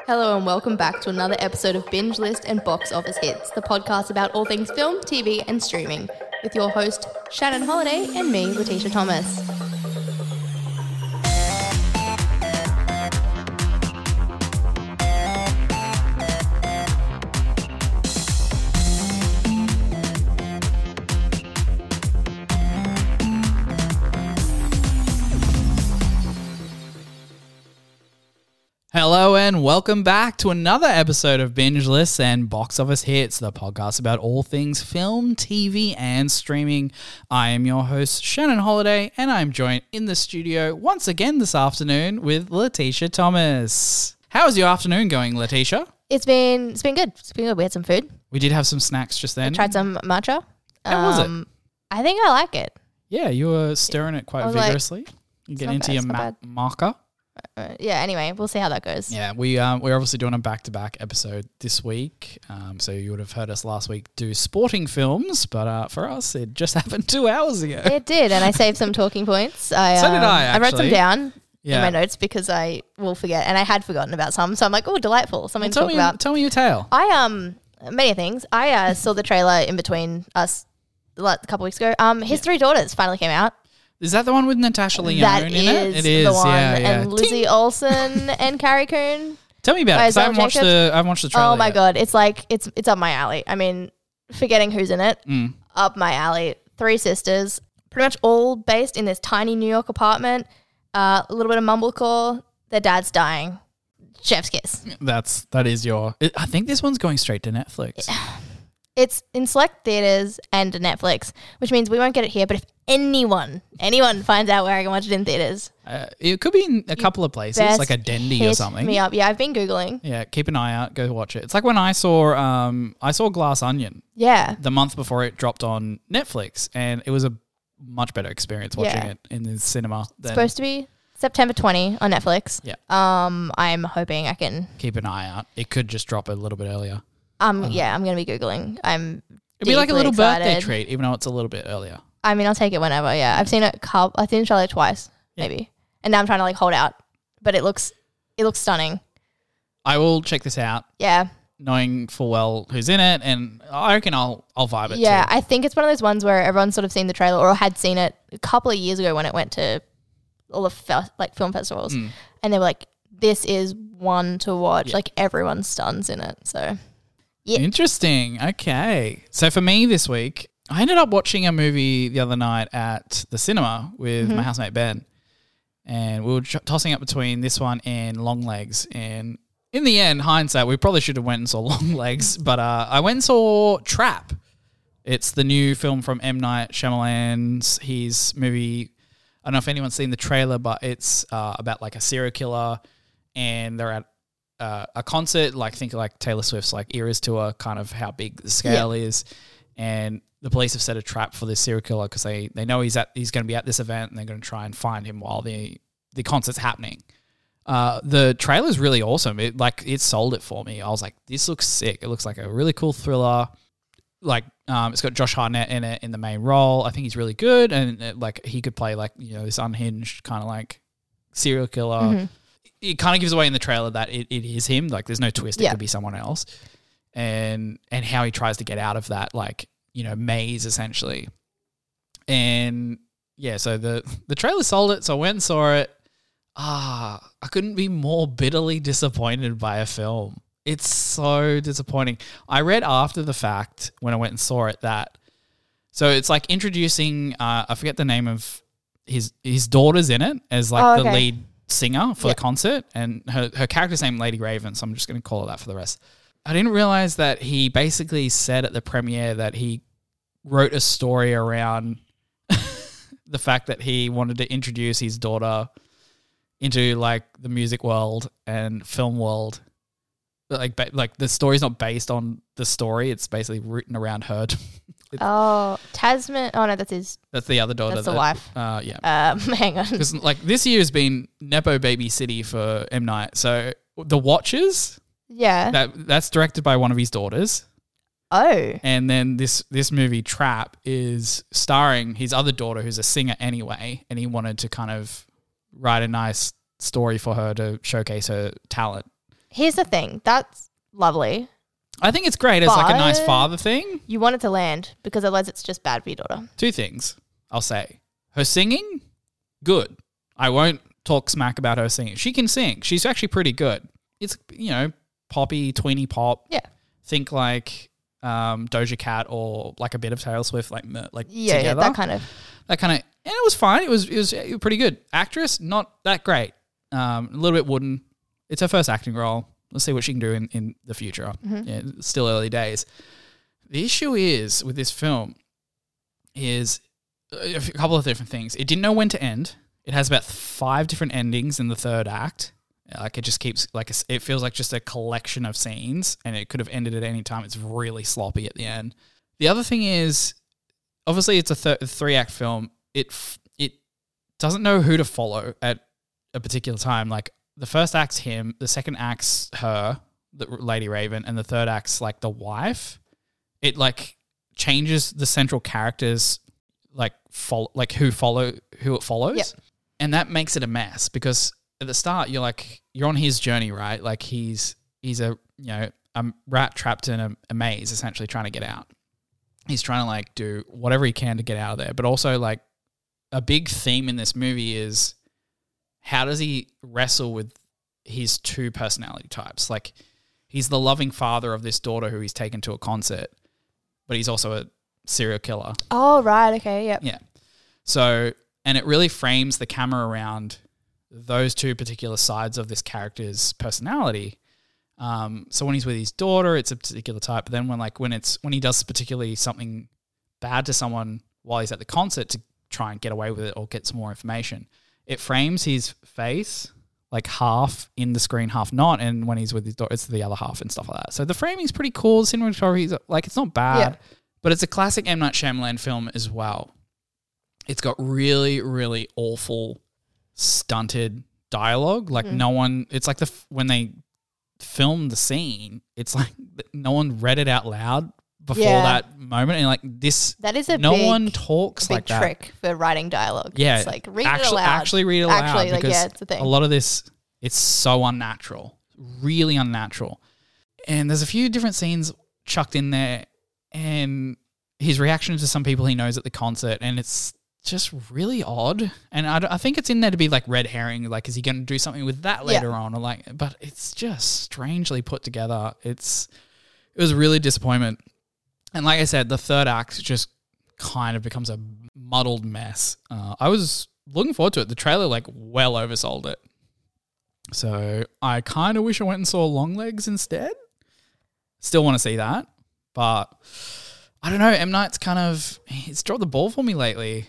Hello and welcome back to another episode of Binge List and Box Office Hits, the podcast about all things film, TV and streaming, with your host Shannon Holiday and me, Letitia Thomas. Hello and welcome back to another episode of Binge Lists and Box Office Hits, the podcast about all things film, TV and streaming. I am your host, Shannon Holiday, and I'm joined in the studio once again this afternoon with Letitia Thomas. How's your afternoon going, Letitia? It's been good. It's been good. We had some food. We did have some snacks just then. I tried some matcha. How was it? I think I like it. Yeah, you were stirring it quite vigorously. You get into your marker. Yeah, anyway, we'll see how that goes. Yeah, we're obviously doing a back-to-back episode this week. So you would have heard us last week do sporting films, but for us, it just happened 2 hours ago. It did, and I saved some talking points. So did I, actually. I wrote them down in my notes because I will forget, and I had forgotten about some. So I'm like, oh, delightful, something to talk about. Tell me your tale. Many things. I saw the trailer in between us a couple weeks ago. His Three Daughters finally came out. Is that the one with Natasha Lyonne in it? It is the one. Yeah. And Lizzie Olsen and Carrie Coon. Tell me about it, 'cause I haven't watched the trailer Oh my yet. God. It's like, it's up my alley. I mean, forgetting who's in it, up my alley. Three sisters, pretty much all based in this tiny New York apartment. A little bit of mumblecore. Their dad's dying. Chef's kiss. That is your... I think this one's going straight to Netflix. It's in select theaters and Netflix, which means we won't get it here. But if anyone finds out where I can watch it in theaters, it could be in a couple of places, like a Dendy or something. Me up. Yeah, I've been Googling. Yeah, keep an eye out. Go watch it. It's like when I saw Glass Onion. Yeah. The month before it dropped on Netflix, and it was a much better experience watching it in the cinema. It's supposed to be September 20 on Netflix. Yeah. I'm hoping I can keep an eye out. It could just drop a little bit earlier. Yeah, I'm going to be Googling. It'd be like a little excited. birthday treat, even though it's a little bit earlier. I mean, I'll take it whenever, yeah. I've seen it I've seen Charlotte twice, maybe. And now I'm trying to hold out. But it looks stunning. I will check this out. Yeah. Knowing full well who's in it, and I reckon I'll vibe it too. Yeah, I think it's one of those ones where everyone's sort of seen the trailer or had seen it a couple of years ago when it went to all the film festivals. And they were like, this is one to watch. Yeah. Like everyone's stuns in it, so... Yeah. Interesting. Okay. So for me this week, I ended up watching a movie the other night at the cinema with my housemate Ben, and we were tossing up between this one and Longlegs. And in the end, hindsight, we probably should have went and saw Longlegs, but I went and saw Trap. It's the new film from M. Night Shyamalan's his movie. I don't know if anyone's seen the trailer, but it's about like a serial killer, and they're at a concert, think like Taylor Swift's Eras tour, kind of how big the scale is, and the police have set a trap for this serial killer because they know he's going to be at this event, and they're going to try and find him while the concert's happening. The trailer's really awesome. It sold it for me. I was like, this looks sick. It looks like a really cool thriller. It's got Josh Hartnett in it in the main role. I think he's really good, and he could play this unhinged kind of serial killer. Mm-hmm. It kind of gives away in the trailer that it is him. There's no twist. It could be someone else. And how he tries to get out of that, maze essentially. And yeah, so the trailer sold it. So I went and saw it. I couldn't be more bitterly disappointed by a film. It's so disappointing. I read after the fact when I went and saw it that, so it's introducing, I forget the name of his daughter's in it as the lead singer for the concert, and her character's named Lady Raven, so I'm just going to call her that for the rest. I didn't realize that he basically said at the premiere that he wrote a story around the fact that he wanted to introduce his daughter into the music world and film world. The story's not based on the story, it's basically written around her. Tasman. Oh no, that's the other daughter. That's the wife. Yeah. Hang on. Because this year has been Nepo Baby City for M. Night. So The Watchers. Yeah. That's directed by one of his daughters. Oh. And then this movie Trap is starring his other daughter, who's a singer anyway, and he wanted to kind of write a nice story for her to showcase her talent. Here's the thing. That's lovely. I think it's great as like a nice father thing. You want it to land because otherwise it's just bad for your daughter. Two things I'll say. Her singing, good. I won't talk smack about her singing. She can sing. She's actually pretty good. It's, poppy, tweeny pop. Yeah. Think like Doja Cat or like a bit of Taylor Swift, together. Yeah, that kind of. And it was fine. It was pretty good. Actress, not that great. A little bit wooden. It's her first acting role. Let's see what she can do in the future. Mm-hmm. Yeah, it's still early days. The issue is with this film is a couple of different things. It didn't know when to end. It has about 5 different endings in the third act. It just keeps it feels like just a collection of scenes, and it could have ended at any time. It's really sloppy at the end. The other thing is, obviously, it's a 3-act film. It doesn't know who to follow at a particular time. Like the first act's him, the second act's her, the Lady Raven, and the third act's like the wife. It changes the central characters who it follows, yep. And that makes it a mess because. At the start, you're on his journey, right? Like he's a rat trapped in a maze, essentially trying to get out. He's trying to do whatever he can to get out of there. But also a big theme in this movie is how does he wrestle with his 2 personality types? Like he's the loving father of this daughter who he's taken to a concert, but he's also a serial killer. Oh, right. Okay. Yep. Yeah. So, and it really frames the camera around those 2 particular sides of this character's personality. So when he's with his daughter, it's a particular type. But then when he does particularly something bad to someone while he's at the concert to try and get away with it or get some more information, it frames his face half in the screen, half not. And when he's with his daughter, it's the other half and stuff like that. So the framing's pretty cool. The cinematography, it's not bad, but it's a classic M. Night Shyamalan film as well. It's got really, really awful stunted dialogue. No one, it's like when they filmed the scene, it's like no one read it out loud before that moment. And that is one talks like that. Trick for writing dialogue. Yeah. It's read it aloud. Actually read it aloud. Because it's a thing. A lot of this, it's so unnatural, really unnatural. And there's a few different scenes chucked in there and his reaction to some people he knows at the concert, and it's just really odd. And I think it's in there to be red herring, is he going to do something with that later on, or but it's just strangely put together. It was really disappointment. And like I said, the third act just kind of becomes a muddled mess. I was looking forward to it. The trailer well oversold it. So I kind of wish I went and saw Longlegs instead. Still want to see that, but I don't know. M. Night's it's dropped the ball for me lately.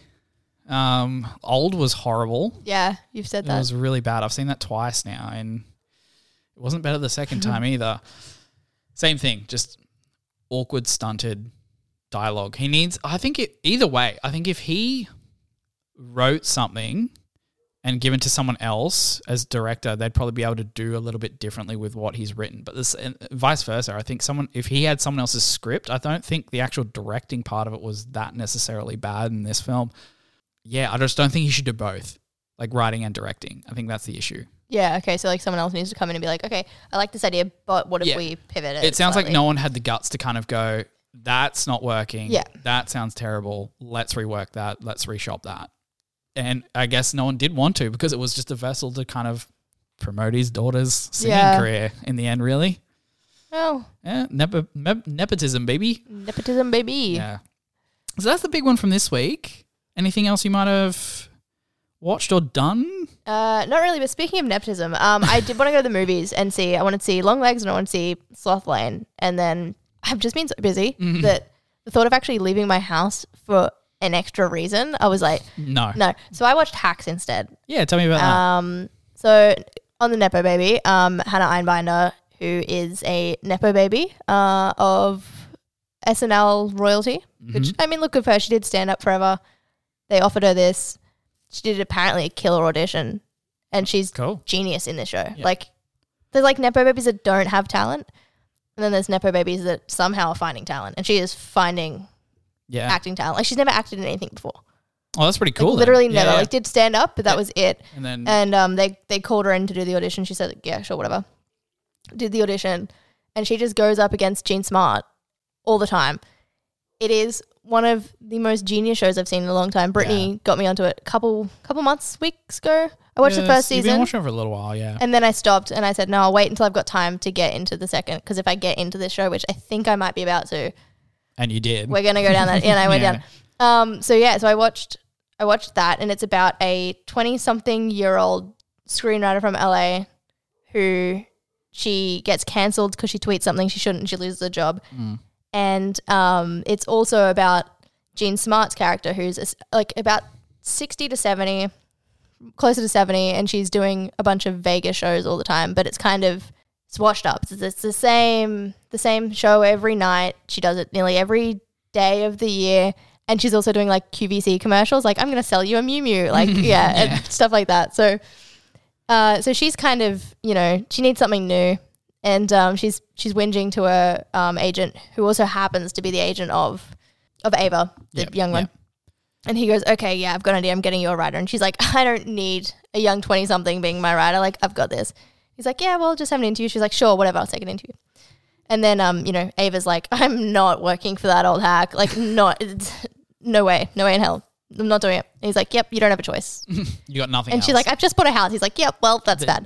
Old was horrible. Yeah, you've said that. It was really bad. I've seen that twice now, and it wasn't better the second time either. Same thing, just awkward, stunted dialogue. Either way, I think if he wrote something and given to someone else as director, they'd probably be able to do a little bit differently with what he's written. But this, and vice versa, I think if he had someone else's script, I don't think the actual directing part of it was that necessarily bad in this film. Yeah, I just don't think he should do both, writing and directing. I think that's the issue. Yeah, okay, so someone else needs to come in and be okay, I like this idea, but what if we pivot it? It sounds like no one had the guts to kind of go, that's not working. Yeah. That sounds terrible. Let's rework that. Let's reshop that. And I guess no one did want to because it was just a vessel to kind of promote his daughter's singing career in the end, really. Oh. Yeah, nepotism, baby. Nepotism, baby. Yeah. So that's the big one from this week. Anything else you might have watched or done? Not really, but speaking of nepotism, I did want to go to the movies and see, I wanted to see Longlegs and I wanted to see Sloth Lane. And then I've just been so busy that the thought of actually leaving my house for an extra reason, I was like, no. So I watched Hacks instead. Yeah, tell me about that. So on the Nepo Baby, Hannah Einbinder, who is a Nepo baby of SNL royalty, which, look good for her. She did stand up forever. They offered her this. She did apparently a killer audition, and she's genius in this show. Yeah. There's Nepo babies that don't have talent, and then there's Nepo babies that somehow are finding talent, and she is finding acting talent. She's never acted in anything before. Oh, that's pretty cool. Literally never. Yeah. Did stand up, but that was it. And then they called her in to do the audition. She said, yeah, sure, whatever. did the audition, and she just goes up against Jean Smart all the time. It is one of the most genius shows I've seen in a long time. Brittany got me onto it a couple weeks ago. I watched the first season. You've been watching it for a little while, yeah. And then I stopped and I said, no, I'll wait until I've got time to get into the second, because if I get into this show, which I think I might be about to. And you did. We're going to go down that. And I went down. So I watched that, and it's about a 20-something-year-old screenwriter from LA who she gets cancelled because she tweets something she shouldn't and she loses her job. And it's also about Jean Smart's character, who's like about 60 to 70, closer to 70, and she's doing a bunch of Vegas shows all the time, but it's washed up. It's the same show every night. She does it nearly every day of the year, and she's also doing like QVC commercials, like I'm going to sell you a Miu Miu, like and stuff like that. So she's kind of, she needs something new. And she's whinging to her agent, who also happens to be the agent of Ava, the young one. And he goes, okay, yeah, I've got an idea. I'm getting you a writer. And she's like, I don't need a young 20-something being my writer. Like, I've got this. He's like, yeah, well, just have an interview. She's like, sure, whatever, I'll take an interview. And then, Ava's like, I'm not working for that old hack. Like, no way in hell. I'm not doing it. And he's like, yep, you don't have a choice. You got nothing And else. she's like, I've just bought a house. He's like, yep, well, that's bad.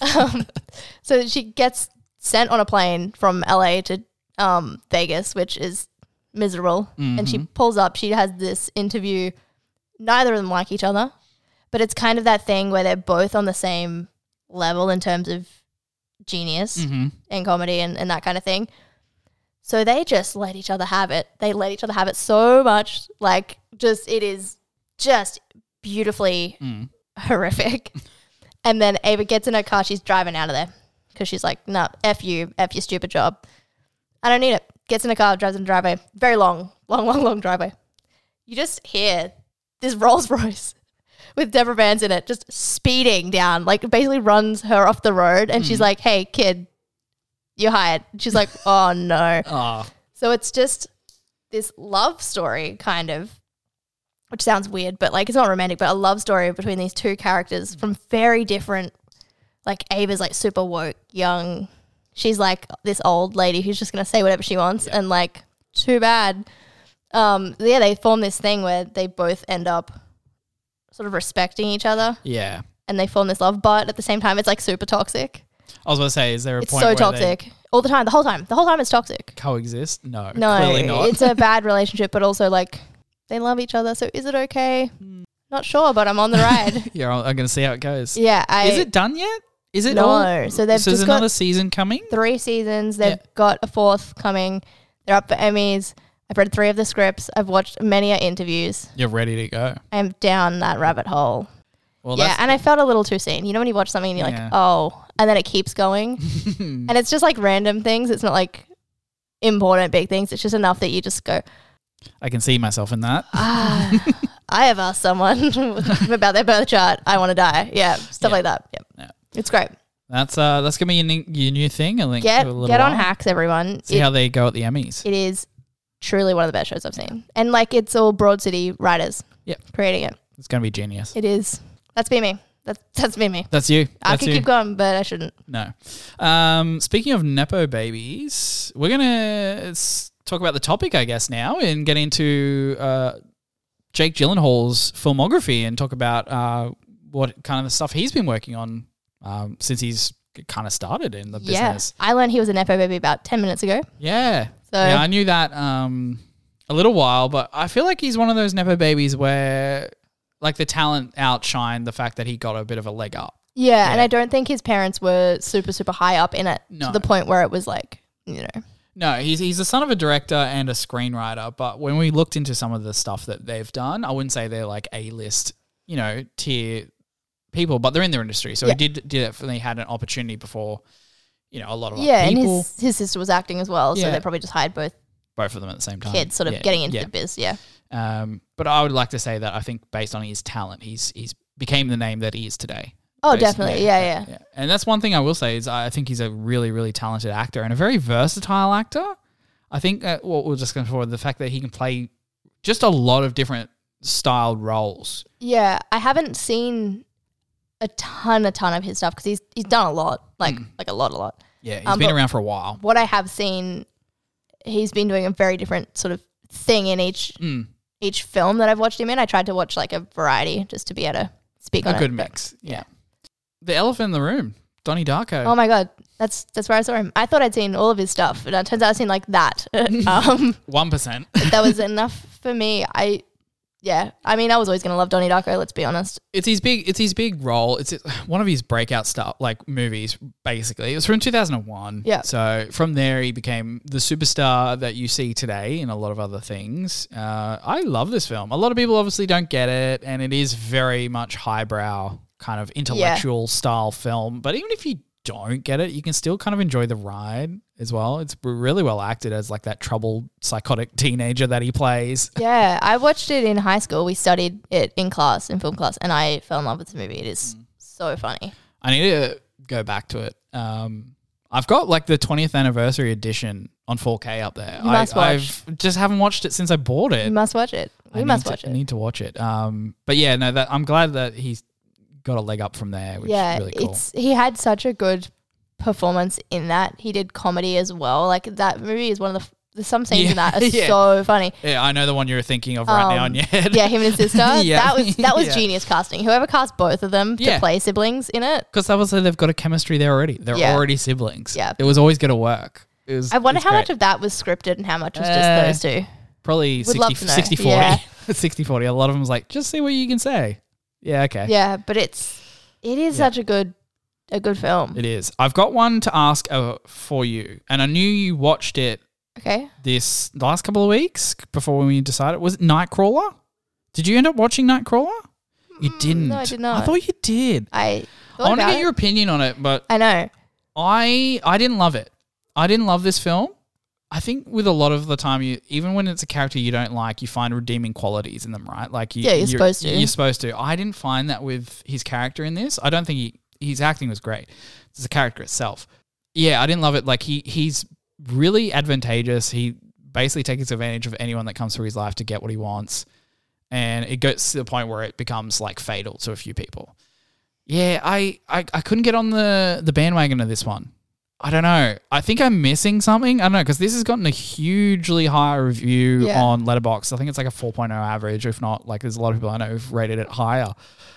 So she gets sent on a plane from LA to Vegas, which is miserable. And she pulls up. She has this interview. Neither of them like each other, but it's kind of that thing where they're both on the same level in terms of genius and comedy and that kind of thing. So they just let each other have it. They let each other have it so much. Like, it is just beautifully horrific. And then Ava gets in her car. She's driving out of there because she's like, no, F your stupid job. I don't need it. Gets in the car, drives in the driveway. Very long driveway. You just hear this Rolls Royce with Deborah Vance in it just speeding down, like basically runs her off the road. And she's like, hey, kid, you're hired. She's like, oh, no. So it's just this love story kind of, which sounds weird, but like it's not romantic, but a love story between these two characters from very different, like Ava's like super woke, young. She's like this old lady who's just going to say whatever she wants and like too bad. They form this thing where they both end up sort of respecting each other. Yeah. And they form this love, but at the same time it's like super toxic. I was going to say, is there a point where it's so toxic all the time, the whole time it's toxic. Coexist? No, clearly not. It's a bad relationship, but also like they love each other. So is it okay? Not sure, but I'm on the ride. Yeah, I'm going to see how it goes. Yeah. Is it done yet? Is it No. all? So they've there's just another got season coming? 3 seasons. They've got a 4th coming. They're up for Emmys. I've read 3 of the scripts. I've watched many interviews. You're ready to go. I'm down that rabbit hole. Well, and I felt a little too seen. You know when you watch something and you're like, oh, and then it keeps going. And it's just like random things. It's not like important big things. It's just enough that you just go, I can see myself in that. I have asked someone about their birth chart. I want to die. Yeah, stuff like that. Yeah. It's great. That's gonna be your new thing. I think get on Hacks, everyone. See how they go at the Emmys. It is truly one of the best shows I've seen, and like it's all Broad City writers. Creating it. It's gonna be genius. It is. That's been me. That's been me. That's you. I could keep going, but I shouldn't. No. Speaking of Nepo babies, we're gonna talk about the topic, I guess, now, and get into Jake Gyllenhaal's filmography and talk about what kind of the stuff he's been working on since he's kind of started in the business. I learned he was a Nepo baby about 10 minutes ago. Yeah. I knew that a little while, but I feel like he's one of those Nepo babies where like the talent outshined the fact that he got a bit of a leg up. Yeah, and I don't think his parents were super, super high up in it to the point where it was like, No, he's the son of a director and a screenwriter, but when we looked into some of the stuff that they've done, I wouldn't say they're like A-list, tier people, but they're in their industry. So he definitely had an opportunity before, a lot of other people. And his sister was acting as well, so they probably just hired both of them at the same time. Kids sort of getting into the biz, but I would like to say that I think based on his talent, he's became the name that he is today. Oh, definitely. Yeah. And that's one thing I will say is I think he's a really, really talented actor and a very versatile actor. I think what we're just going forward, the fact that he can play just a lot of different styled roles. Yeah, I haven't seen a ton of his stuff because he's done a lot, like a lot. Yeah, he's been around for a while. What I have seen, he's been doing a very different sort of thing in each film that I've watched him in. I tried to watch like a variety just to be able to speak on it. A good mix, yeah. The Elephant in the Room, Donnie Darko. Oh my God, that's where I saw him. I thought I'd seen all of his stuff, and it turns out I've seen like that. 1%. That was enough for me. I mean, I was always going to love Donnie Darko, let's be honest. It's his big role. It's one of his breakout stuff, like movies, basically. It was from 2001. Yeah. So from there, he became the superstar that you see today in a lot of other things. I love this film. A lot of people obviously don't get it, and it is very much highbrow, kind of intellectual style film. But even if you don't get it, you can still kind of enjoy the ride as well. It's really well acted as like that troubled, psychotic teenager that he plays. Yeah, I watched it in high school. We studied it in film class, and I fell in love with the movie. It is so funny. I need to go back to it. I've got like the 20th anniversary edition on 4K up there. You must watch. I just haven't watched it since I bought it. You must watch it. We must watch it. I need to watch it. But yeah, no, I'm glad that he's got a leg up from there, which is really cool. He had such a good performance in that. He did comedy as well. Like that movie is one of some scenes in that are so funny. Yeah, I know the one you're thinking of right now in your head. Yeah, him and his sister. That was genius casting. Whoever cast both of them to play siblings in it. Because obviously they've got a chemistry there already. They're already siblings. Yeah. It was always going to work. I wonder how much of that was scripted and how much was just those two. Probably 60-40. Yeah. 60-40. A lot of them was like, just see what you can say. Yeah, okay. Yeah, but it is such a good film. It is. I've got one to ask for you, and I knew you watched it. Okay. The last couple of weeks before we decided. Was it Nightcrawler? Did you end up watching Nightcrawler? You didn't. No, I did not. I thought you did. I want to get your opinion on it, but I know. I didn't love it. I didn't love this film. I think with a lot of the time, even when it's a character you don't like, you find redeeming qualities in them, right? Like you're supposed to. You're supposed to. I didn't find that with his character in this. I don't think his acting was great. It's the character itself. Yeah, I didn't love it. Like he's really advantageous. He basically takes advantage of anyone that comes through his life to get what he wants, and it gets to the point where it becomes like fatal to a few people. Yeah, I couldn't get on the bandwagon of this one. I don't know. I think I'm missing something. I don't know, because this has gotten a hugely high review on Letterboxd. I think it's like a 4.0 average, if not. Like, there's a lot of people I know who've rated it higher.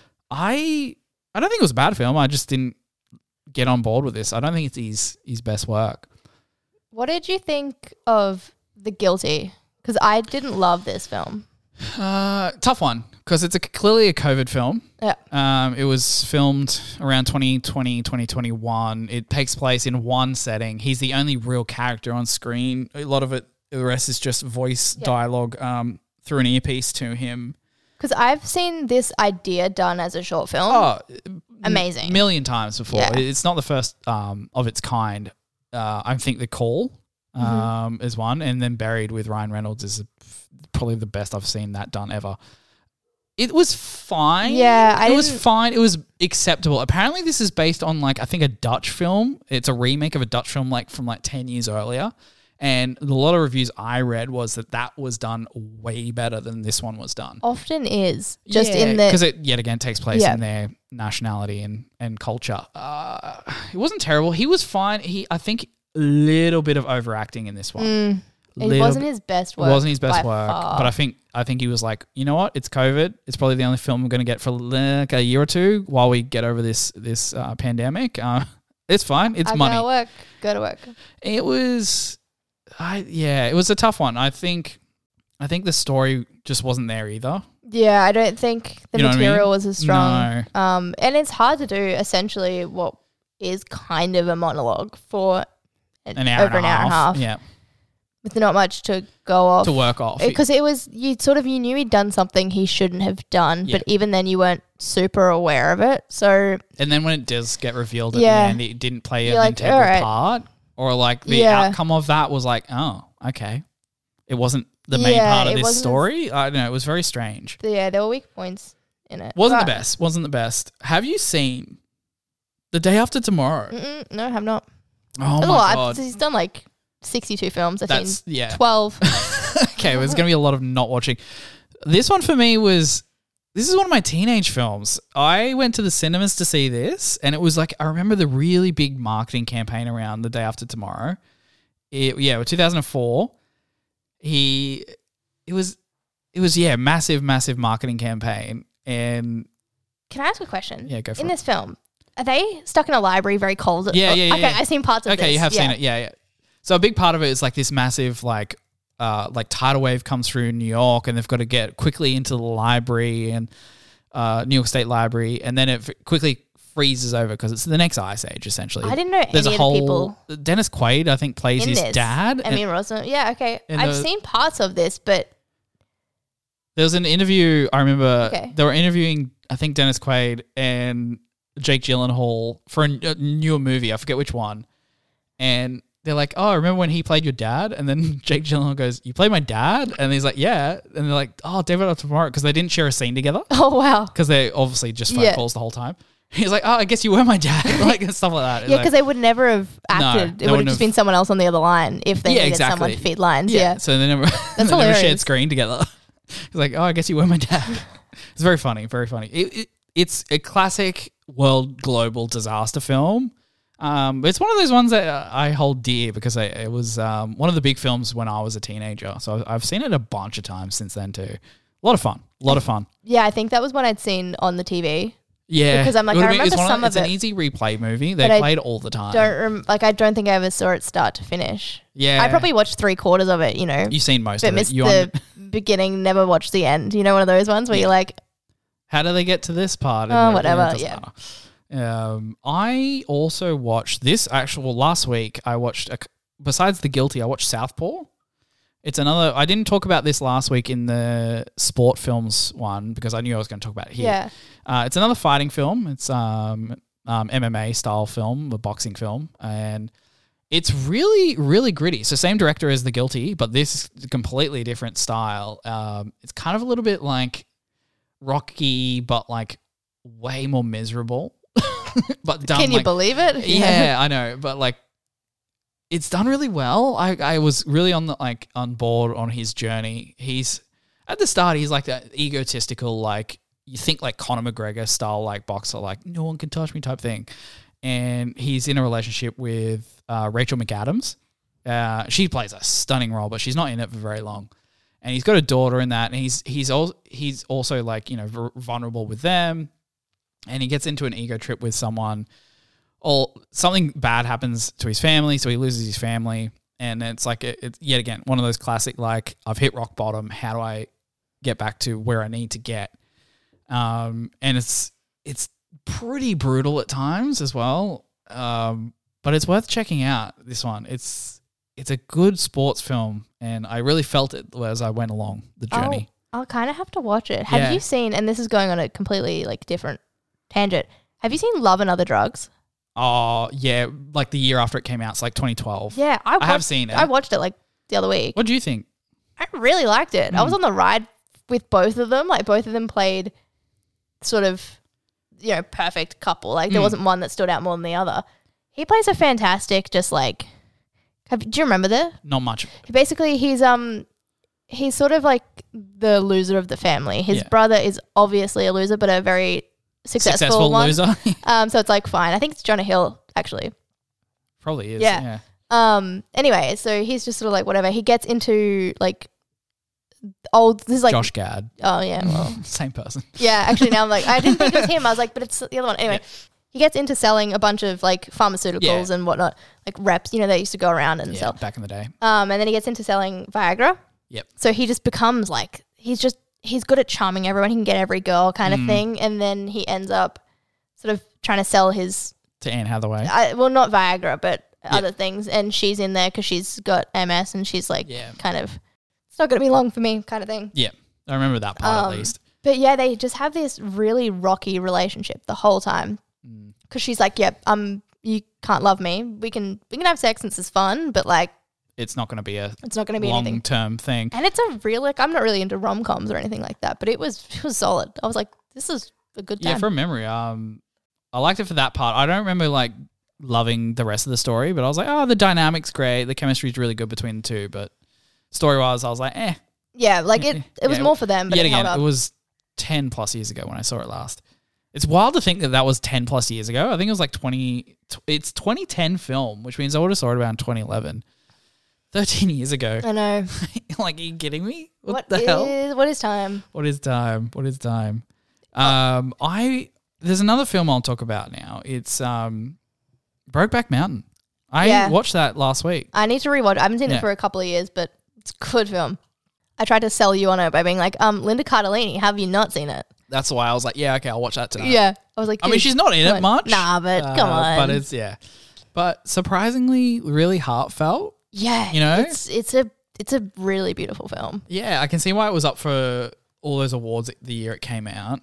I don't think it was a bad film. I just didn't get on board with this. I don't think it's his best work. What did you think of The Guilty? Because I didn't love this film. Tough one, because it's clearly a COVID film. Yeah. It was filmed around 2020, 2021. It takes place in one setting. He's the only real character on screen. A lot of it, the rest is just voice dialogue through an earpiece to him. Because I've seen this idea done as a short film. Oh, amazing. Million times before. Yeah. It's not the first of its kind. I think The Call is one, and then Buried with Ryan Reynolds is probably the best I've seen that done ever. It was fine. Yeah, it was fine. It was acceptable. Apparently, this is based on I think a Dutch film. It's a remake of a Dutch film from 10 years earlier. And a lot of reviews I read was that was done way better than this one was done. Often is. Just in the... Because it, yet again, takes place in their nationality and culture. It wasn't terrible. He was fine. I think a little bit of overacting in this one. It wasn't his best work. It wasn't his best work. Far. But I think he was like, you know what? It's COVID. It's probably the only film I'm going to get for like a year or two while we get over this pandemic. It's fine. It's money. Go to work. It was... it was a tough one. I think the story just wasn't there either. Yeah, I don't think the material was as strong. No. And it's hard to do essentially what is kind of a monologue for an hour and a half. Yeah. With not much to go off. To work off. Because it was, you knew he'd done something he shouldn't have done, but even then you weren't super aware of it. So. And then when it does get revealed at the end, it didn't play an integral part. Or the outcome of that was like, oh, okay. It wasn't the main part of this story. I don't know. It was very strange. There were weak points in it. Wasn't the best. Have you seen The Day After Tomorrow? No, I have not. Oh, my God. He's done 62 films. I've seen 12. Okay, there's going to be a lot of not watching. This one for me was this is one of my teenage films. I went to the cinemas to see this, and it was like, I remember the really big marketing campaign around The Day After Tomorrow. 2004. It was massive marketing campaign. And can I ask a question? Yeah, go for it. In this film, are they stuck in a library very cold? Yeah. Okay, I've seen parts of this. Okay, you have seen it. Yeah. So a big part of it is like this massive like tidal wave comes through New York, and they've got to get quickly into the library and New York State Library, and then it quickly freezes over because it's the next ice age essentially. I didn't know any of the people. Dennis Quaid, I think, plays his this. dad. I mean, Rosa. Yeah, okay. I've seen parts of this, but there was an interview. I remember they were interviewing, I think, Dennis Quaid and Jake Gyllenhaal for a newer movie. I forget which one, and they're like, "Oh, remember when he played your dad?" And then Jake Gyllenhaal goes, "You played my dad?" And he's like, "Yeah." And they're like, "Oh, David After Tomorrow," because they didn't share a scene together. Oh wow! Because they obviously just phone calls the whole time. He's like, "Oh, I guess you were my dad," like stuff like that. Yeah, because they would never have acted. It would have just been someone else on the other line if they needed someone to feed lines. Yeah, so they never shared screen together. He's like, "Oh, I guess you were my dad." It's very funny, very funny. It's a classic world global disaster film. It's one of those ones that I hold dear because it was one of the big films when I was a teenager. So I've seen it a bunch of times since then too. A lot of fun. Yeah, I think that was when I'd seen on the TV. Yeah, because I'm like, I remember some of it. It's an easy replay movie. They played all the time. I don't think I ever saw it start to finish. Yeah, I probably watched 3/4 of it. You know, you've seen most of it. Missed the beginning, never watched the end. You know, one of those ones where you're like, how do they get to this part? Oh, whatever. I also watched this last week. I watched besides The Guilty, I watched Southpaw. It's another. I didn't talk about this last week in the sport films one because I knew I was going to talk about it here. Yeah. It's another fighting film. It's MMA style film, a boxing film, and it's really, really gritty. So same director as The Guilty, but this is a completely different style. It's kind of a little bit like Rocky, but like way more miserable. But done. Can you believe it? Yeah, I know, but like. It's done really well. I was really on board on his journey. He's at the start. He's like that egotistical, like you think like Conor McGregor style, like boxer, like no one can touch me type thing. And he's in a relationship with Rachel McAdams. She plays a stunning role, but she's not in it for very long. And he's got a daughter in that, and he's also like vulnerable with them. And he gets into an ego trip with someone. Or something bad happens to his family, so he loses his family, and it's like it's yet again one of those classic like I've hit rock bottom. How do I get back to where I need to get? And it's pretty brutal at times as well, but it's worth checking out. This one, it's a good sports film, and I really felt it as I went along the journey. I'll kind of have to watch it. Have you seen? And this is going on a completely like different tangent. Have you seen Love and Other Drugs? Oh, yeah, like the year after it came out. It's like 2012. Yeah, I have seen it. I watched it like the other week. What do you think? I really liked it. I was on the ride with both of them. Like both of them played sort of, perfect couple. Like there wasn't one that stood out more than the other. He plays a fantastic, just like, do you remember that? Not much. Basically, he's sort of like the loser of the family. His brother is obviously a loser, but a very successful one. Loser. So it's like fine. I think it's Jonah Hill actually. Probably is. Yeah. Anyway, so he's just sort of like whatever. He gets into like this is like Josh Gad. Oh yeah, well same person. Yeah, actually now I'm like I didn't think it was him. I was like, but it's the other one. Anyway, he gets into selling a bunch of like pharmaceuticals and whatnot, like reps. They used to go around and sell back in the day. And then he gets into selling Viagra. Yep. So he just becomes like he's good at charming everyone. He can get every girl kind of thing. And then he ends up sort of trying to sell his... To Anne Hathaway. Well, not Viagra, but other things. And she's in there because she's got MS and she's like kind of... It's not going to be long for me kind of thing. Yeah. I remember that part at least. But yeah, they just have this really rocky relationship the whole time. Because she's like, you can't love me. We can have sex and this is fun, but like... It's not going to be a long-term thing. And it's a real, like, I'm not really into rom-coms or anything like that, but it was solid. I was like, this is a good time. Yeah, from memory, I liked it for that part. I don't remember, like, loving the rest of the story, but I was like, oh, the dynamic's great. The chemistry's really good between the two, but story-wise, I was like, eh. Yeah, like, it was more for them, but yet again, it was 10 plus years ago when I saw it last. It's wild to think that was 10 plus years ago. I think it was like 2010 film, which means I would have saw it around 2011. 13 years ago. I know. Like, are you kidding me? What the hell? What is time? What is time? There's another film I'll talk about now. It's Brokeback Mountain. I watched that last week. I need to rewatch. I haven't seen it for a couple of years, but it's a good film. I tried to sell you on it by being like, Linda Cardellini, have you not seen it? That's why I was like, yeah, okay, I'll watch that tonight. Yeah. I was like, I mean, she's not in it much. Nah, but come on. But it's, but surprisingly really heartfelt. Yeah. You know? It's a really beautiful film. Yeah, I can see why it was up for all those awards the year it came out.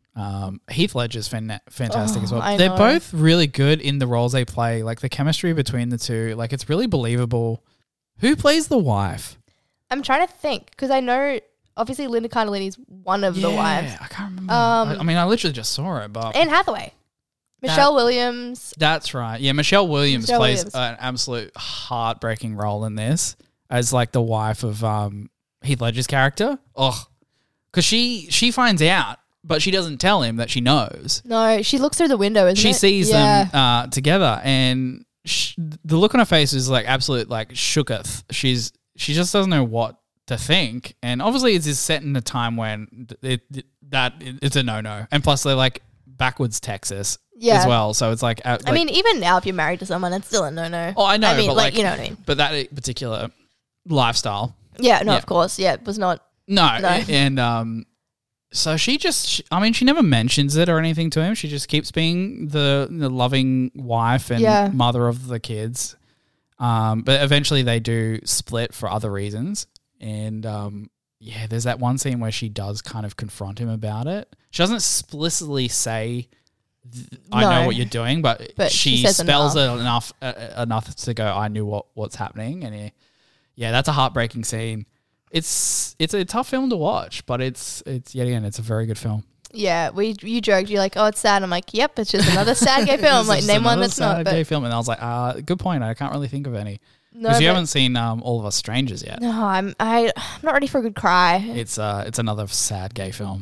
Heath Ledger's fantastic as well. They're both really good in the roles they play. Like, the chemistry between the two, like, it's really believable. Who plays the wife? I'm trying to think because I know obviously Linda Cardellini's one of the wives. Yeah, I can't remember. I mean, I literally just saw it, but Anne Hathaway, Michelle Williams. That's right. Yeah, Michelle Williams plays an absolute heartbreaking role in this as like the wife of Heath Ledger's character. Oh, because she finds out, but she doesn't tell him that she knows. No, she looks through the window, isn't it? She sees them together, and the look on her face is like absolute like shooketh. She just doesn't know what to think, and obviously it's set in a time when it's a no-no, and plus they're like backwards Texas as well, so it's like I mean, even now if you're married to someone, it's still a no-no. Oh, I know, I mean, but like, you know what I mean. But that particular lifestyle, of course, it was not. No. And so she never mentions it or anything to him. She just keeps being the loving wife and mother of the kids. But eventually they do split for other reasons. And there's that one scene where she does kind of confront him about it. She doesn't explicitly say, I know what you're doing, but she spells it enough to go, I knew what's happening. And that's a heartbreaking scene. It's a tough film to watch, but it's yet again, it's a very good film. Yeah, you joked. You're like, oh, it's sad. I'm like, yep, it's just another sad gay film. Like, name one that's not. Gay film, and I was like, good point. I can't really think of any because you haven't seen All of Us Strangers yet. No, I'm not ready for a good cry. It's another sad gay film.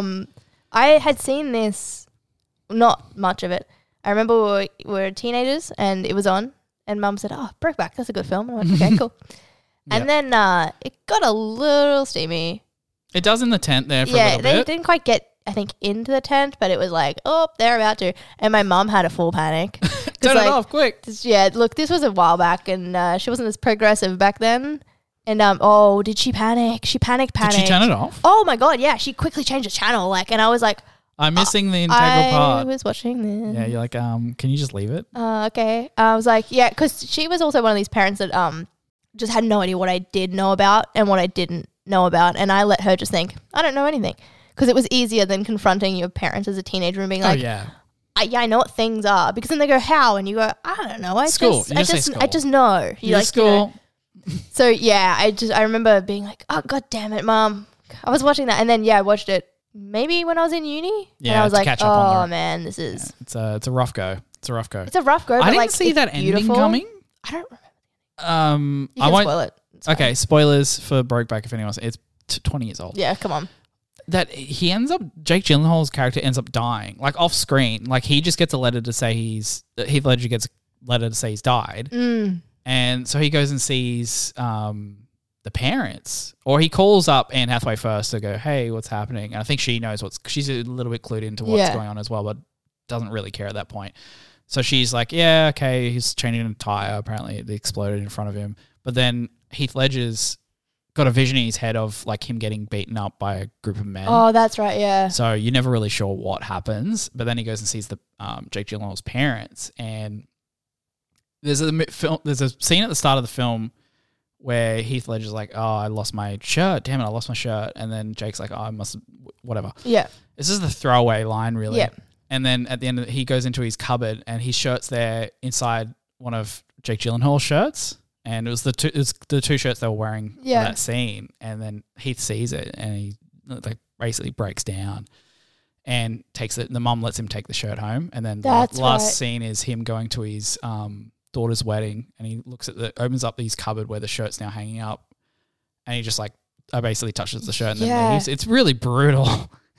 I had seen this, not much of it. I remember we were teenagers and it was on, and Mum said, "Oh, Brokeback, that's a good film." And I went, "Okay, cool." And then it got a little steamy. It does in the tent there for a little bit. Yeah, they didn't quite get, I think, into the tent, but it was like, oh, they're about to. And my mum had a full panic. Turn it off, quick. Look, this was a while back, and she wasn't as progressive back then. And, did she panic? She panicked. Did she turn it off? Oh, my God, yeah. She quickly changed the channel, and I was like... I'm missing the integral part. I was watching this. Yeah, you're like, can you just leave it? Okay. I was like, yeah, because she was also one of these parents that just had no idea what I did know about and what I didn't know about, and I let her just think, I don't know anything. Because it was easier than confronting your parents as a teenager and being like, I know what things are. Because then they go, how? And you go, I don't know. I just know. You like, school. So yeah, I remember being like, oh, God damn it, Mom. I was watching that, and then I watched it maybe when I was in uni. Yeah, and I was like, oh man, this is it's a rough go. It's a rough go. I didn't see that ending coming. I don't remember. I won't spoil it. Okay, spoilers for Brokeback if anyone's. It's 20 years old. Yeah, come on. That Jake Gyllenhaal's character ends up dying, like off screen. Like he just gets a letter to say Heath Ledger gets a letter to say he's died. And so he goes and sees the parents, or he calls up Anne Hathaway first to go, hey, what's happening? And I think she knows she's a little bit clued into what's going on as well, but doesn't really care at that point. So she's like, yeah, okay, he's changing a tire. Apparently it exploded in front of him. But then Heath Ledger's got a vision in his head of like him getting beaten up by a group of men. Oh, that's right, yeah. So you're never really sure what happens. But then he goes and sees the Jake Gyllenhaal's parents, and there's a scene at the start of the film where Heath Ledger's like, oh, I lost my shirt. Damn it, I lost my shirt. And then Jake's like, oh, I must, whatever. Yeah. This is the throwaway line, really. Yeah. And then at the end, he goes into his cupboard, and his shirt's there inside one of Jake Gyllenhaal's shirts. And it was the two shirts they were wearing in that scene. And then Heath sees it, and he like basically breaks down and takes it. The mum lets him take the shirt home. And then the last scene is him going to his daughter's wedding, and he opens up his cupboard where the shirt's now hanging up, and he just like basically touches the shirt and then leaves. It's really brutal.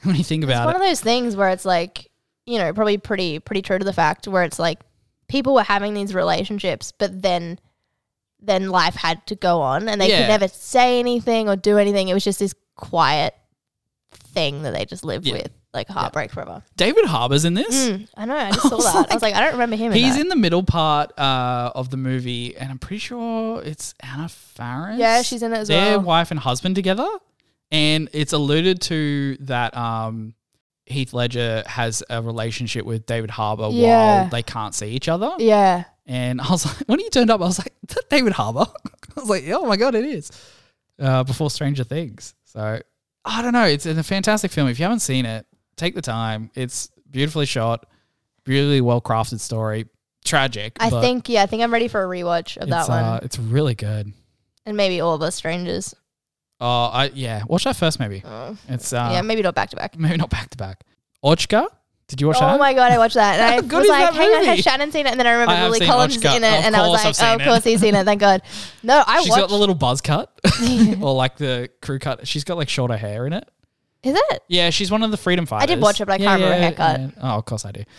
when you think It's about one it. of those things where it's like, you know, probably pretty true to the fact where it's like people were having these relationships, but then life had to go on and they Yeah. could never say anything or do anything. It was just this quiet thing that they just lived Yeah. with, like heartbreak forever. David Harbour's in this. I know. I just saw that. I was like, I don't remember him. He's in in the middle part of the movie, and I'm pretty sure it's Anna Faris. Yeah, she's in it as They're well. wife and husband together, and it's alluded to that Heath Ledger has a relationship with David Harbour Yeah. while they can't see each other. Yeah. And I was like, when he turned up, I was like, is that David Harbour? I was like, oh my God, it is. Before Stranger Things. So, I don't know. It's a fantastic film. If you haven't seen it, take the time. It's beautifully shot, beautifully well-crafted story. Tragic. I but think I'm ready for a rewatch of that one. It's really good. And maybe All of Us Strangers. Oh, watch that first maybe. It's Yeah, maybe not back to back. maybe not back to back. Ochka? Did you watch Oh that? my God, I watched that. And I good was is like, that hang on, movie? has Shannon seen it? And then I I remember have Lily seen Collins Ochka. in it. Of And I was course like, I've seen oh, of it. course he's seen it. Thank God. No, She's got the little buzz cut or like the crew cut. She's got like shorter hair in it. Is it? Yeah, she's one of the freedom fighters. did watch it, but I can't remember her haircut. Yeah. Oh, of course I do.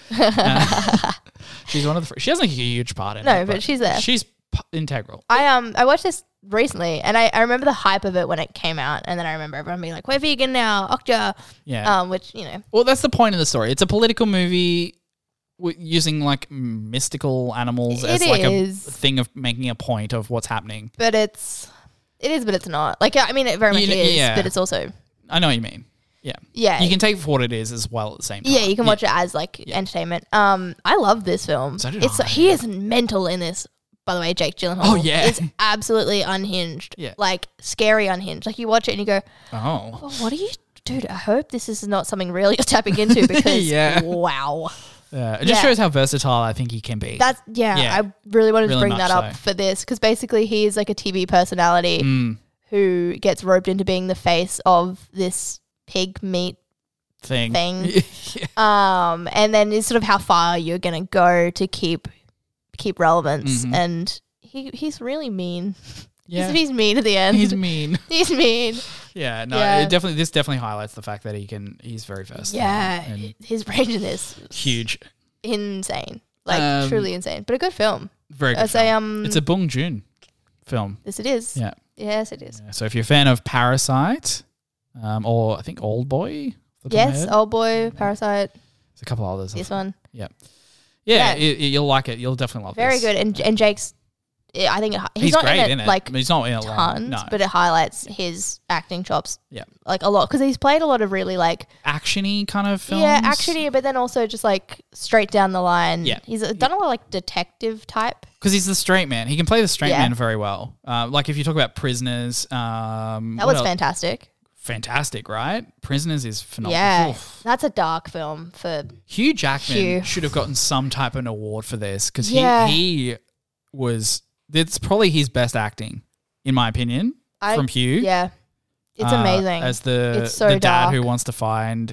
She's one of the. She has like a huge part in it. No, but she's there. She's integral. I watched this recently and I remember the hype of it when it came out. And then I remember everyone being like, we're vegan now, Okja. Yeah. Which, you know. Well, that's the point of the story. It's a political movie using like mystical animals as It like a is. thing of making a point of what's happening. But it is, but it's not. Like, I mean, it very much is, yeah. but it's also, I know what you mean. Yeah. yeah. You can take it for what it is as well at the same time. Yeah, you can watch it as like entertainment. I love this film. So did He is mental in this. By the way, Jake Gyllenhaal. Oh, yeah. Is absolutely unhinged. Yeah. Like scary unhinged. Like you watch it and you go, Oh. oh, what are you, dude? I hope this is not something real you're tapping into because Yeah. wow. It just Yeah. shows how versatile I think he can be. Yeah. I really wanted to Really bring that much up so. for this because basically he is like a TV personality who gets roped into being the face of this pig meat thing. Yeah. And then it's sort of how far you're gonna go to keep relevance. And he's really mean. Yeah. He's mean at the end. He's mean. He's mean. Yeah, no, Yeah. this definitely highlights the fact that he's very versatile. Yeah, and his range in this huge. insane, like truly insane, but a good film. Very good. I'd say it's a Bong Joon film. Yes, it is. Yeah. Yes, it is. Yeah, so if you're a fan of Parasite, or I think Old Boy. Yes, Old Boy, Parasite. There's a couple others. This one. Yeah. Yeah. You'll like it. You'll definitely love Very this. good, and Jake's. I think He's not great in it, in it. like I mean, he's not in it long. tons, No. but it highlights his acting chops. Yeah. Like a lot because he's played a lot of really like Action-y kind of films. yeah actiony, but then also just like straight down the line. Yeah. He's done a lot of like detective type. Because he's the straight man. He can play the straight Yeah. man very well. Like if you talk about Prisoners. That was fantastic. Fantastic, right? Prisoners is phenomenal. Yeah, Oof. that's a dark film for Hugh Jackman Hugh. should have gotten some type of an award for this because Yeah. he was. It's probably his best acting, in my opinion, from Hugh. Yeah, it's amazing. As the It's so dad dark. who wants to find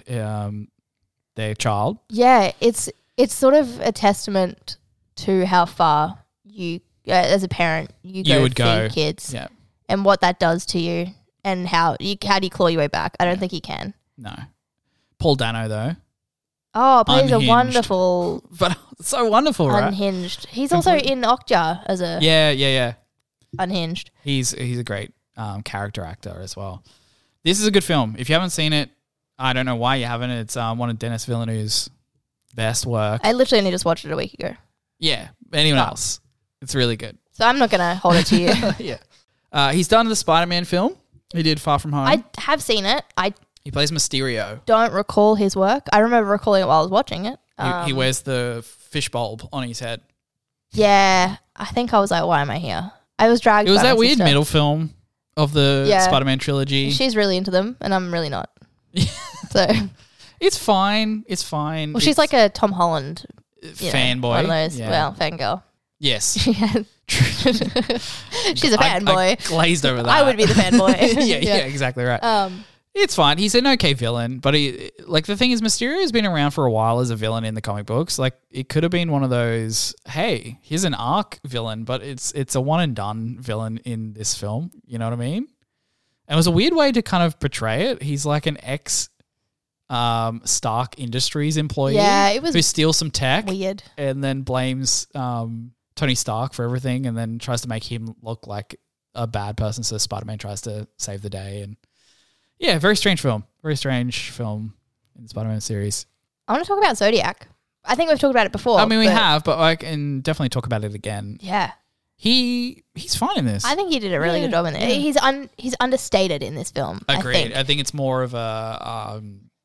their child. Yeah, it's sort of a testament to how far you, as a parent, you would go. feed kids, Yeah. and what that does to you, and how do you claw your way back? I don't think you can. No. Paul Dano though, Oh, plays a Unhinged. wonderful but so wonderful, right? Unhinged. He's also in Okja as a Yeah. Unhinged. He's a great character actor as well. This is a good film. If you haven't seen it, I don't know why you haven't. It's one of Denis Villeneuve's best work. I literally only just watched it a week ago, Yeah. Anyone else? It's really good. so I'm not gonna hold it to you. Yeah. He's done the Spider-Man film. He did Far From Home. I have seen it. I He plays Mysterio. don't recall his work. I remember recalling it while I was watching it. He wears the fish bulb on his head. Yeah, I think I was like, why am I here? I was dragged. It was by that my weird sister. middle film of the Yeah. Spider-Man trilogy. She's really into them, and I'm really not. So, It's fine. It's fine. well, she's like a Tom Holland fanboy. one of those. Yeah. Well, fangirl. Yes. Yeah. She's a fanboy. I glazed over that. I would be the fanboy. yeah, exactly right. Um, It's fine. He's an okay villain, but the thing is, Mysterio has been around for a while as a villain in the comic books. Like, it could have been one of those, hey, here's an arc villain, but it's a one and done villain in this film. You know what I mean? And it was a weird way to kind of portray it. He's like an ex Stark Industries employee. Yeah, it was who steals some tech weird. and then blames Tony Stark for everything, and then tries to make him look like a bad person. So Spider-Man tries to save the day, and very strange film. Very strange film in the Spider-Man series. I want to talk about Zodiac. I think we've talked about it before. I mean, we have, but I can definitely talk about it again. Yeah. He's fine in this. I think he did a really good job in it. Yeah. He's understated in this film. Agreed. I think it's more of a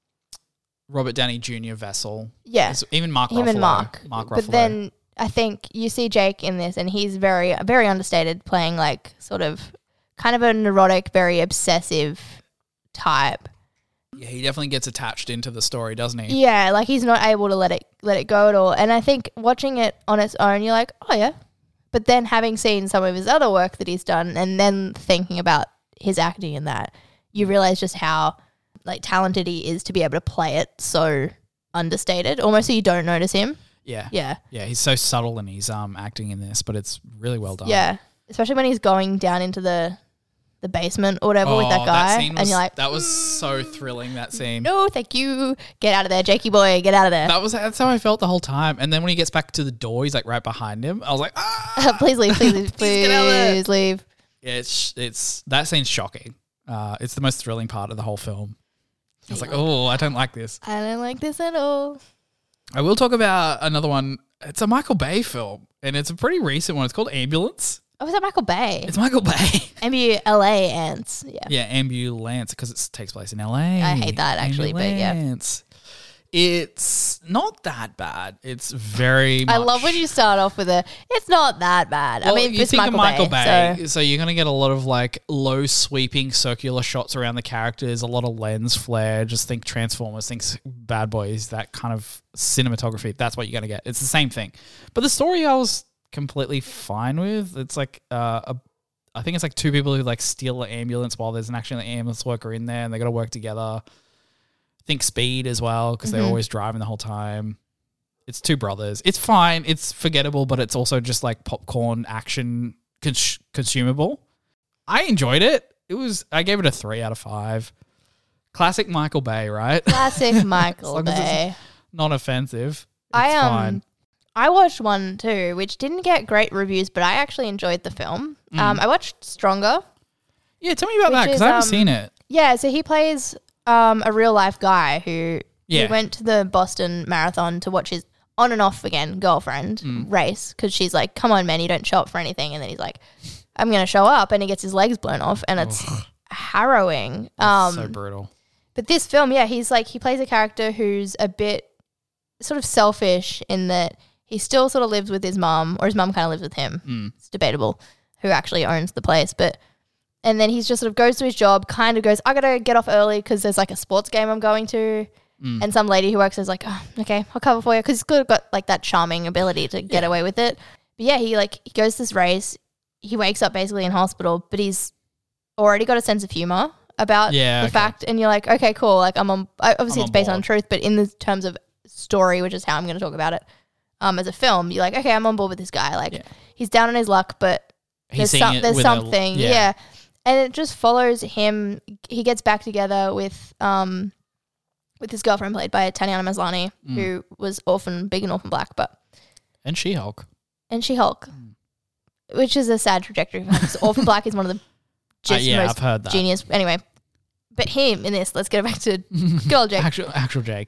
Robert Downey Jr. vessel. Yeah. Even Mark Ruffalo. Him and Mark Ruffalo. But then I think you see Jake in this and he's very, very understated, playing like sort of kind of a neurotic, very obsessive type. Yeah, he definitely gets attached into the story, doesn't he? Yeah, like he's not able to let it go at all. And I think watching it on its own, you're like, oh yeah. But then having seen some of his other work that he's done and then thinking about his acting in that, you realize just how like talented he is to be able to play it so understated, almost so you don't notice him. Yeah. Yeah. Yeah, he's so subtle in his acting in this, but it's really well done. Yeah. Especially when he's going down into the basement or whatever with that guy. And you're like, that was so thrilling, that scene. No, thank you. Get out of there, Jakey boy. Get out of there. That's how I felt the whole time. And then when he gets back to the door, he's like right behind him. I was like, please leave, please leave. Yeah, it's that scene's shocking. It's the most thrilling part of the whole film. I was like, oh, I don't like this. I don't like this at all. I will talk about another one. It's a Michael Bay film, and it's a pretty recent one. It's called Ambulance. Oh, is that Michael Bay? It's Michael Bay. Ambulance. Yeah. Yeah, Ambulance, because it takes place in LA. I hate that actually, Ambulance. But yeah. It's not that bad. It's very much... I love when you start off with it's not that bad. Well, I mean, you think of Michael Bay, so you're going to get a lot of like low sweeping circular shots around the characters, a lot of lens flare. Just think Transformers, think Bad Boys, that kind of cinematography. That's what you're going to get. It's the same thing. But the story I was completely fine with. It's like I think it's like two people who like steal an ambulance while there's actually an ambulance worker in there, and they got to work together. Think Speed as well, because they're always driving the whole time. It's two brothers. It's fine. It's forgettable, but it's also just like popcorn action consumable. I enjoyed it. I gave it a 3 out of 5. Classic Michael Bay, right? Classic Michael Bay. Not offensive. It's fine. I watched one too, which didn't get great reviews, but I actually enjoyed the film. I watched Stronger. Yeah, tell me about that, because I haven't seen it. Yeah, so he plays a real life guy who went to the Boston Marathon to watch his on and off again girlfriend race, because she's like, come on, man, you don't show up for anything. And then he's like, I'm going to show up, and he gets his legs blown off, and it's harrowing. So brutal. But this film, he plays a character who's a bit sort of selfish in that he still sort of lives with his mum, or his mum kind of lives with him. It's debatable who actually owns the place, and then he's just sort of goes to his job, kind of goes, I got to get off early because there's like a sports game I'm going to. And some lady who works is like, oh, okay, I'll cover for you, because he's got like that charming ability to get away with it. But yeah, he goes to this race. He wakes up basically in hospital, but he's already got a sense of humor about the fact. And you're like, okay, cool. Like obviously it's based on truth, but in the terms of story, which is how I'm going to talk about it, as a film, you're like, okay, I'm on board with this guy. Like he's down on his luck, but there's something. Yeah. And it just follows him. He gets back together with his girlfriend, played by Tatiana Maslany, who was big in Orphan Black, and She-Hulk, which is a sad trajectory. Orphan Black is one of the I've heard that. Genius. Anyway, but him in this, let's get back to girl Jake. actual Jake.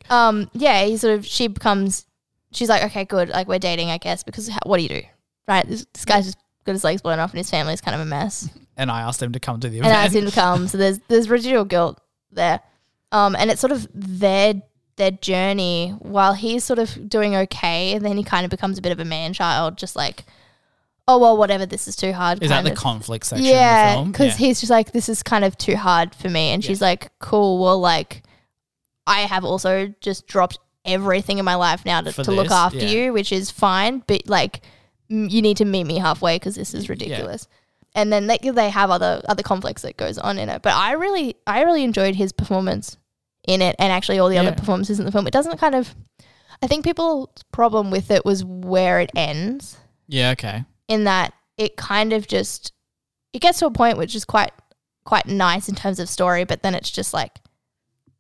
She's like, okay, good. Like we're dating, I guess, because what do you do, right? This guy's just got his legs blown off, and his family's kind of a mess. And I asked him to come to the event. And I asked him to come. So there's residual guilt there. And it's sort of their journey while he's sort of doing okay, and then he kind of becomes a bit of a man-child, just like, oh, well, whatever, this is too hard. Is that the conflict section of the film? Because he's just like, this is kind of too hard for me. And she's like, cool, well, like, I have also just dropped everything in my life now to look after you, which is fine, but like, you need to meet me halfway because this is ridiculous. And then they have other conflicts that goes on in it. But I really enjoyed his performance in it, and actually all the other performances in the film. It doesn't kind of, I think people's problem with it was where it ends. Yeah, okay. In that it kind of just, it gets to a point which is quite nice in terms of story, but then it's just like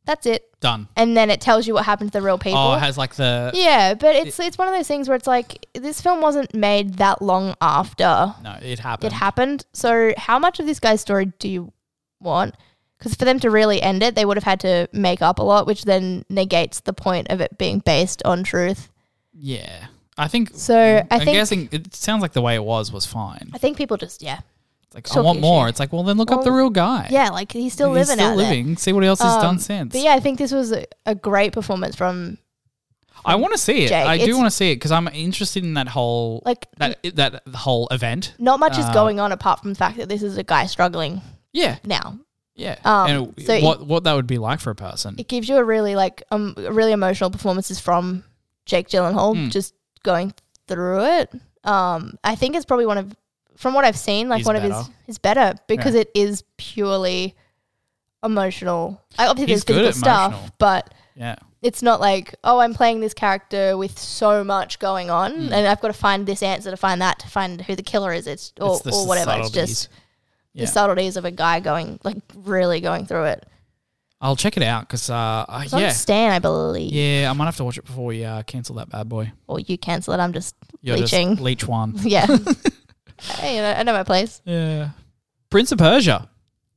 That's it. Done. And then it tells you what happened to the real people. Oh, it has like the... Yeah, but it's one of those things where it's like, this film wasn't made that long after. No, it happened. It happened. So how much of this guy's story do you want? Because for them to really end it, they would have had to make up a lot, which then negates the point of it being based on truth. Yeah. I think... So I'm guessing it sounds like the way it was fine. I think people just, It's like, I want more. It's like, well, then look up the real guy. Yeah, like he's still living out there. See what else he's done since. But yeah, I think this was a great performance from I want to see it. Jake. I do want to see it because I'm interested in that whole that whole event. Not much is going on apart from the fact that this is a guy struggling. Yeah. Now. Yeah. So what that would be like for a person. It gives you a really really emotional performances from Jake Gyllenhaal just going through it. I think it's probably from what I've seen, like one of his better because it is purely emotional. Obviously there's physical stuff, but it's not like, oh, I'm playing this character with so much going on and I've got to find this answer to find that, to find who the killer is. Or whatever. It's just the subtleties of a guy really going through it. I'll check it out because, it's on Stan, I believe. Yeah, I might have to watch it before we cancel that bad boy. Or you cancel it. I'm just You're leeching. Just leech one. Yeah. Hey, I know my place. Yeah. Prince of Persia.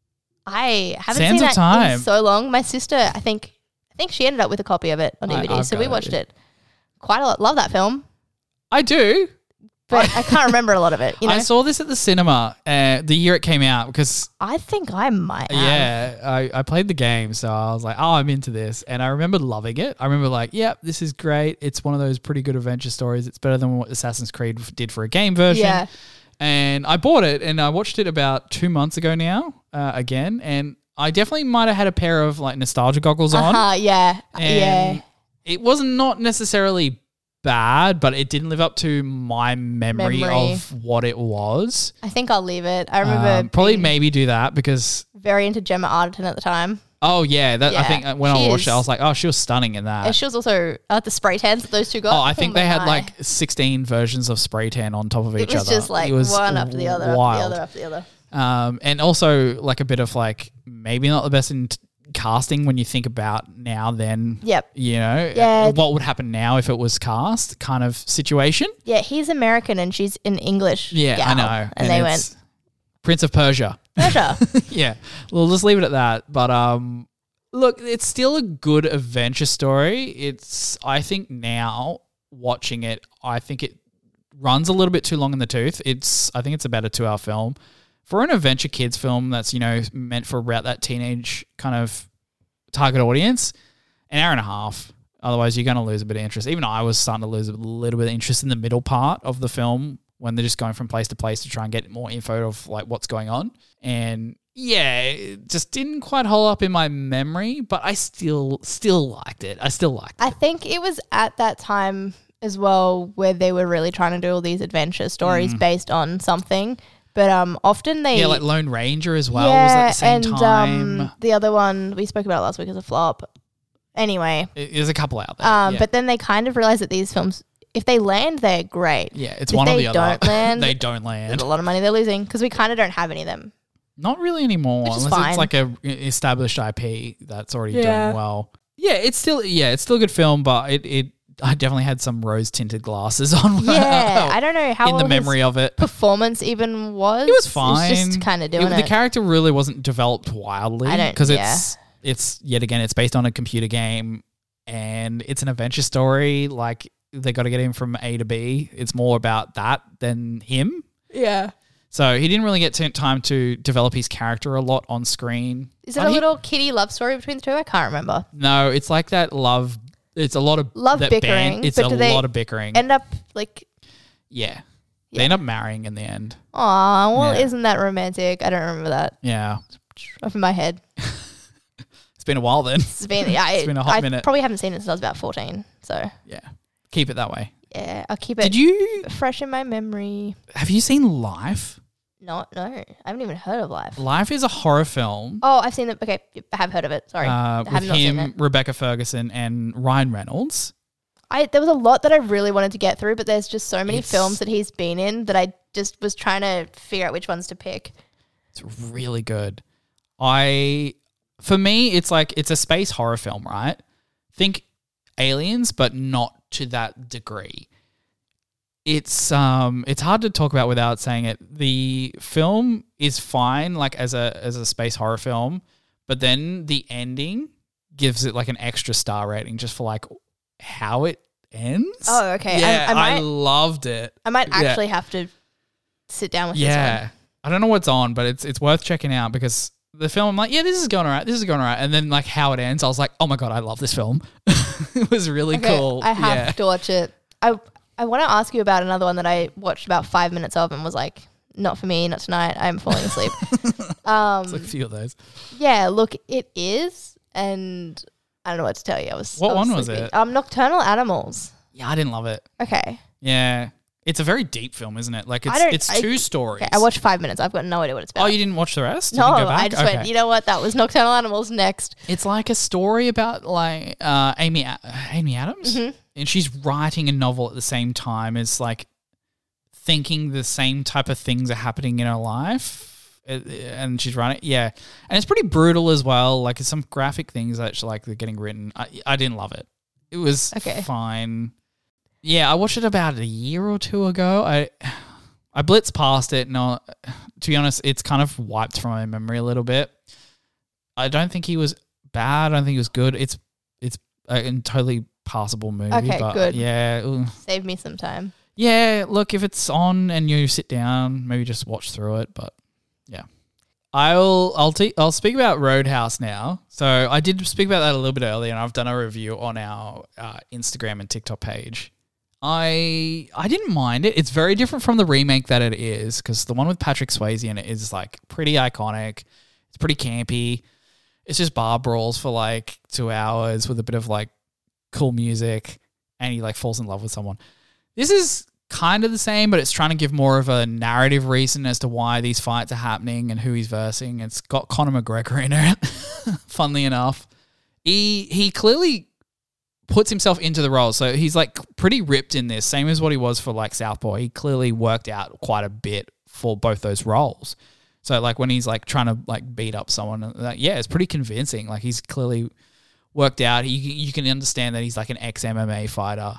I haven't Sands seen of that Time. in so long. My sister, I think she ended up with a copy of it on DVD, so we watched it quite a lot. Love that film. I do. But I can't remember a lot of it. You know? I saw this at the cinema the year it came out because... I think I might have. Yeah, I played the game, so I was like, oh, I'm into this. And I remember loving it. I remember like, yep, this is great. It's one of those pretty good adventure stories. It's better than what Assassin's Creed did for a game version. Yeah. And I bought it and I watched it about 2 months ago now again. And I definitely might have had a pair of like nostalgia goggles on. Yeah. And it was not necessarily bad, but it didn't live up to my memory of what it was. I think I'll leave it. I remember probably maybe do that because very into Gemma Arterton at the time. Oh yeah, I think when I watched it, I was like, oh, she was stunning in that. And she was also the spray tans that those two got. Oh, I think they had like 16 versions of spray tan on top of each other. It was just like one after the other, after the other. And also like a bit of like maybe not the best in casting when you think about now then. Yep. You know, what would happen now if it was cast kind of situation. Yeah, he's American and she's an English gal, I know. And they went Prince of Persia. Yeah. We'll just leave it at that. But look, it's still a good adventure story. I think now watching it, I think it runs a little bit too long in the tooth. I think it's about a 2-hour film. For an adventure kids film that's, meant for about that teenage kind of target audience, an hour and a half. Otherwise, you're going to lose a bit of interest. Even I was starting to lose a little bit of interest in the middle part of the film when they're just going from place to place to try and get more info of like what's going on. And yeah, it just didn't quite hold up in my memory, but I still liked it. I think it was at that time as well where they were really trying to do all these adventure stories based on something. But often they... Yeah, like Lone Ranger as well was at the same time. The other one, we spoke about it last week as a flop. Anyway. There's a couple out there. But then they kind of realised that these films, if they land, they're great. Yeah, it's one or the other. If they don't land... they don't land. There's a lot of money they're losing because we kind of don't have any of them. Not really anymore. Which is unless fine. It's like a established IP that's already doing well. Yeah, it's still a good film, but I definitely had some rose-tinted glasses on. Yeah, I don't know how in the memory of it. Performance even was. It was fine. It was just kind of doing it. The character really wasn't developed wildly because it's yet again it's based on a computer game and it's an adventure story. Like they got to get him from A to B. It's more about that than him. Yeah. So he didn't really get time to develop his character a lot on screen. Is it a little kiddie love story between the two? I can't remember. No, it's like that love. It's a lot of bickering. It's a lot of bickering. End up like... Yeah. They end up marrying in the end. Aw, well, isn't that romantic? I don't remember that. Yeah. Off in my head. It's been a while then. It's been a hot minute. I probably haven't seen it since I was about 14, so... Yeah. Keep it that way. Yeah, I'll keep it fresh in my memory. Have you seen Life? No, I haven't even heard of Life. Life is a horror film. Oh, I've seen it. Okay, I have heard of it. Sorry. With him, Rebecca Ferguson, and Ryan Reynolds. There was a lot that I really wanted to get through, but there's just so many films that he's been in that I just was trying to figure out which ones to pick. It's really good. I for me, it's like it's a space horror film, right? Think Aliens, but not to that degree. It's hard to talk about without saying it. The film is fine, like as a space horror film, but then the ending gives it like an extra star rating just for like how it ends. Oh, okay. Yeah, I loved it. I might actually have to sit down with this one. I don't know what's on, but it's worth checking out because the film, I'm like, yeah, this is going all right. And then like how it ends, I was like, oh my God, I love this film. It was really cool. I have to watch it. I want to ask you about another one that I watched about 5 minutes of and was like, not for me, not tonight. I'm falling asleep. It's like a few of those. Yeah, look, it is. And I don't know what to tell you. What one was it? Nocturnal Animals. Yeah, I didn't love it. Okay. Yeah. It's a very deep film, isn't it? Like it's two stories. Okay, I watched 5 minutes. I've got no idea what it's about. Oh, you didn't watch the rest? No, I just went, you know what? That was Nocturnal Animals next. It's like a story about like Amy Adams. Mm-hmm. And she's writing a novel at the same time as like thinking the same type of things are happening in her life. And she's writing, yeah. And it's pretty brutal as well. Like some graphic things that like they're getting written. I didn't love it. It was fine. Yeah, I watched it about a year or two ago. I blitzed past it. No, to be honest, it's kind of wiped from my memory a little bit. I don't think he was bad. I don't think he was good. It's a totally passable movie. Okay, but good. Yeah. Save me some time. Yeah, look, if it's on and you sit down, maybe just watch through it. But yeah. I'll speak about Roadhouse now. So I did speak about that a little bit earlier, and I've done a review on our Instagram and TikTok page. I didn't mind it. It's very different from the remake that it is, because the one with Patrick Swayze in it is like pretty iconic. It's pretty campy. It's just bar brawls for like 2 hours with a bit of like cool music, and he like falls in love with someone. This is kind of the same, but it's trying to give more of a narrative reason as to why these fights are happening and who he's versing. It's got Conor McGregor in it, funnily enough. He clearly puts himself into the role. So he's like pretty ripped in this, same as what he was for like Southpaw. He clearly worked out quite a bit for both those roles. So like when he's like trying to like beat up someone, like, yeah, it's pretty convincing. Like he's clearly worked out. You can understand that he's like an ex-MMA fighter.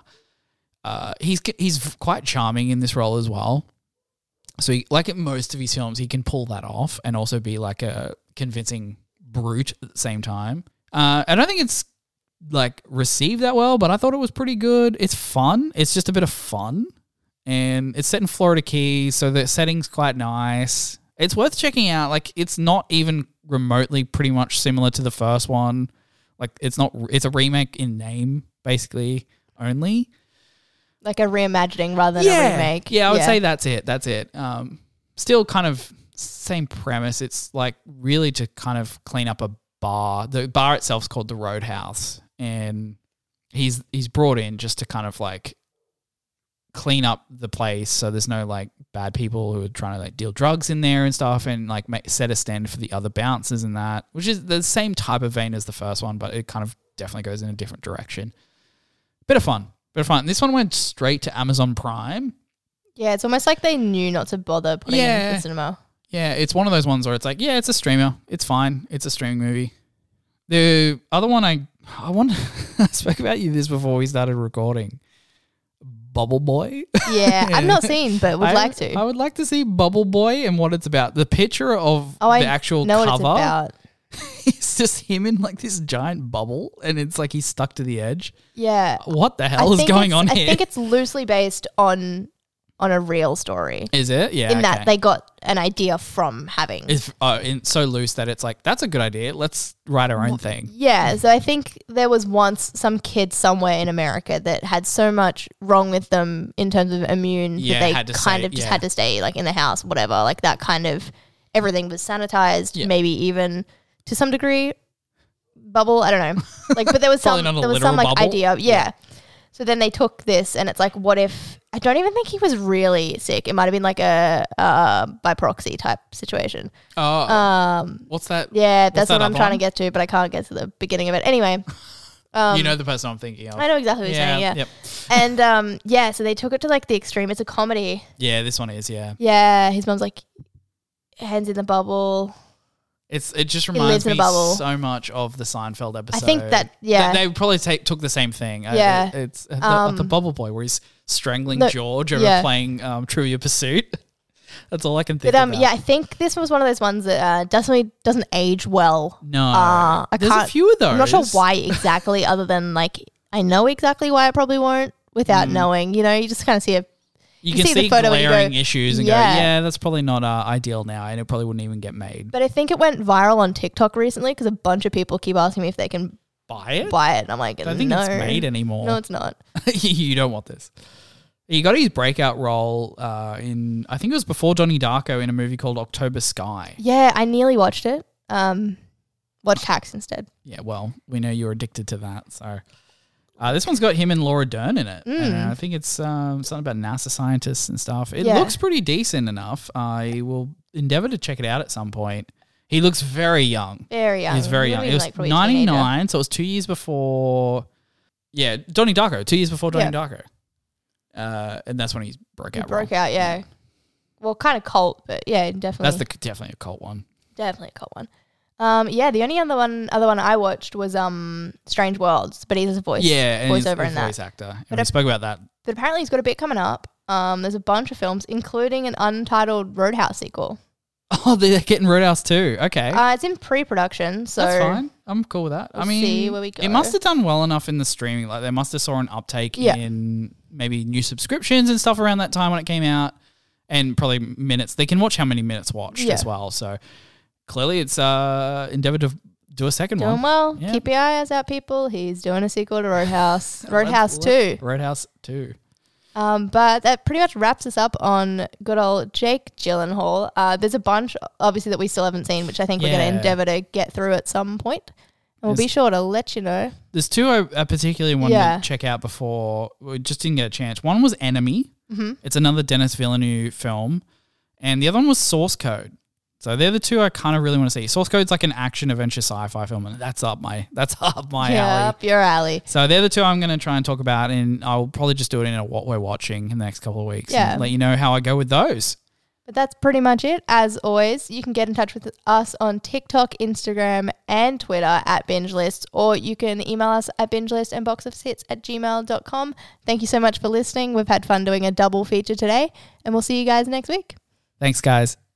He's quite charming in this role as well. So like in most of his films, he can pull that off and also be like a convincing brute at the same time. I don't think it's like received that well, but I thought it was pretty good. It's fun. It's just a bit of fun, and it's set in Florida Keys, so the setting's quite nice. It's worth checking out. Like it's not even remotely pretty much similar to the first one. Like it's a remake in name basically only. Like a reimagining rather than a remake. Yeah, I would say that's it. Still kind of same premise. It's like really to kind of clean up a bar. The bar itself's called the Roadhouse, and he's brought in just to kind of like clean up the place so there's no like bad people who are trying to like deal drugs in there and stuff, and like set a stand for the other bouncers and that, which is the same type of vein as the first one, but it kind of definitely goes in a different direction. Bit of fun. This one went straight to Amazon Prime. Yeah, it's almost like they knew not to bother putting it in the cinema. Yeah, it's one of those ones where it's like, yeah, it's a streamer. It's fine. It's a streaming movie. The other one I spoke about you this before we started recording. Bubble Boy. Yeah, I've not seen, but would like to. I would like to see Bubble Boy and what it's about. The picture of the actual cover. What it's about. It's just him in like this giant bubble, and it's like he's stuck to the edge. Yeah. What the hell is going on here? I think it's loosely based on a real story. Is it? Yeah. In that they got an idea from having. It's so loose that it's like, that's a good idea. Let's write our own thing. Yeah. So I think there was once some kid somewhere in America that had so much wrong with them in terms of immune that they had to stay like in the house, whatever. Like that kind of everything was sanitized, maybe even to some degree bubble. I don't know. Like, but there was some like bubble. Idea. Yeah. So then they took this, and it's like, what if? I don't even think he was really sick. It might have been like a by proxy type situation. Oh, what's that? Yeah, that's what I'm trying to get to, but I can't get to the beginning of it. Anyway, you know the person I'm thinking of. I know exactly what you're saying. Yeah, yep. And so they took it to like the extreme. It's a comedy. Yeah, this one is. Yeah. Yeah, his mom's like hands in the bubble, It just lives reminds in a me bubble. so much of the Seinfeld episode. I think that, yeah. They probably took the same thing. Yeah. It's the Bubble Boy where he's strangling George over playing Trivia Pursuit. That's all I can think about. Yeah, I think this was one of those ones that definitely doesn't age well. No. There's a few of those. I'm not sure why exactly, other than like, I know exactly why it probably won't without knowing. You know, you just kind of see a You can see the photo glaring issues and go, yeah, that's probably not ideal now, and it probably wouldn't even get made. But I think it went viral on TikTok recently because a bunch of people keep asking me if they can buy it. And I'm like, I don't think it's made anymore. No, it's not. You don't want this. He got his breakout role in, I think it was before Donnie Darko, in a movie called October Sky. Yeah, I nearly watched it. Watched Hacks instead. Yeah, well, we know you're addicted to that, so... this one's got him and Laura Dern in it. And I think it's something about NASA scientists and stuff. It looks pretty decent enough. I will endeavor to check it out at some point. He looks very young. Very young. He's very young. It was 99, so it was 2 years before... Yeah, Donnie Darko. 2 years before Donnie Darko. And that's when he broke out. Broke out, yeah. Well, kind of cult, but yeah, definitely. That's definitely a cult one. Definitely a cult one. The only other one I watched was Strange Worlds, but he's a voiceover in that. Voice actor. And we spoke about that. But apparently he's got a bit coming up. There's a bunch of films, including an untitled Roadhouse sequel. Oh, they're getting Roadhouse too. Okay. It's in pre-production, so that's fine. I'm cool with that. We'll see where we go. It must have done well enough in the streaming. Like they must have saw an uptake in maybe new subscriptions and stuff around that time when it came out, and probably minutes. They can watch how many minutes watched as well. So clearly, it's endeavored to do a second one. Doing well. Yeah. Keep your eyes out, people. He's doing a sequel to Roadhouse. Roadhouse 2. Roadhouse 2. But that pretty much wraps us up on good old Jake Gyllenhaal. There's a bunch, obviously, that we still haven't seen, which I think we're going to endeavour to get through at some point. And we'll be sure to let you know. There's two I particularly wanted to check out before. We just didn't get a chance. One was Enemy. Mm-hmm. It's another Denis Villeneuve film. And the other one was Source Code. So they're the two I kind of really want to see. Source Code's like an action adventure sci-fi film, and that's up my alley. Up your alley. So they're the two I'm going to try and talk about, and I'll probably just do it in a what we're watching in the next couple of weeks. Yeah. And let you know how I go with those. But that's pretty much it. As always, you can get in touch with us on TikTok, Instagram, and Twitter at BingeList, or you can email us at bingelistandboxofsits@gmail.com. Thank you so much for listening. We've had fun doing a double feature today, and we'll see you guys next week. Thanks, guys.